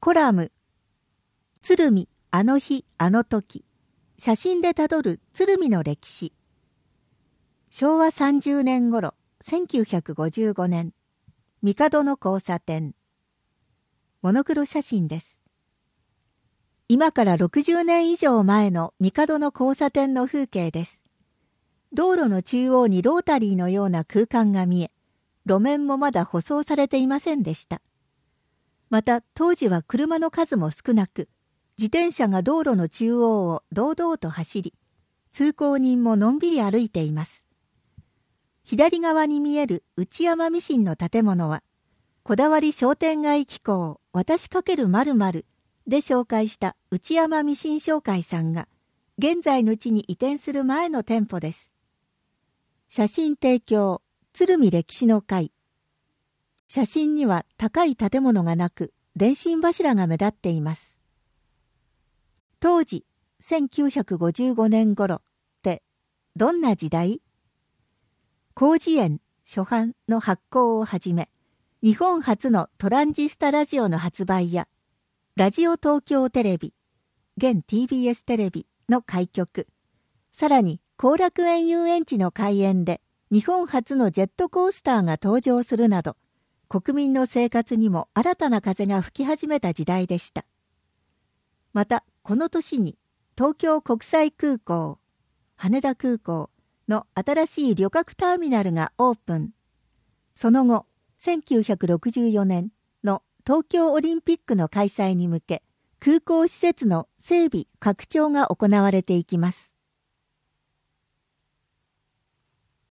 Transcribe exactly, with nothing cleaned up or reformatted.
コラム鶴見あの日あの時、写真でたどる鶴見の歴史。しょうわさんじゅうねん頃、せんきゅうひゃくごじゅうごねん、帝の交差点。モノクロ写真です。今からろくじゅうねん以上前の帝の交差点の風景です。道路の中央にロータリーのような空間が見え、路面もまだ舗装されていませんでした。また当時は車の数も少なく、自転車が道路の中央を堂々と走り、通行人ものんびり歩いています。左側に見える内山ミシンの建物は、こだわり商店街機構私×〇〇で紹介した内山ミシン商会さんが、現在の地に移転する前の店舗です。写真提供、鶴見歴史の会。写真には高い建物がなく、電信柱が目立っています。当時、せんきゅうひゃくごじゅうごねん頃ってどんな時代？広辞苑初版の発行をはじめ、日本初のトランジスタラジオの発売や、ラジオ東京テレビ、現 ティービーエス テレビの開局、さらに後楽園遊園地の開園で日本初のジェットコースターが登場するなど、国民の生活にも新たな風が吹き始めた時代でした。また、この年に東京国際空港、羽田空港の新しい旅客ターミナルがオープン。その後、せんきゅうひゃくろくじゅうよねんの東京オリンピックの開催に向け、空港施設の整備・拡張が行われていきます。